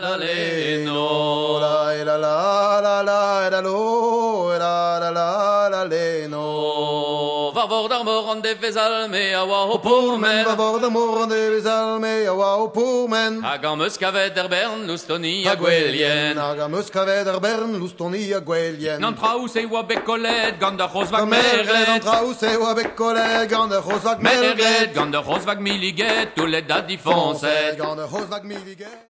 leno. La la la la la la lo la la la la leno. Va worden morgen de vezal me a wa pourmen. Va worden morgen de vezal me a wa pourmen. Agamus kavet der bern lustoni a gwelien. Agamus kavet der bern lustoni a gwelien. Nan traus e wa bekolet gant der Roswag Mergret. mergret. Traus e wa bekolet gant der Roswag mergret. Mergret gant der Roswag miliget, tout le dat die fonset. Gant der Roswag miliget.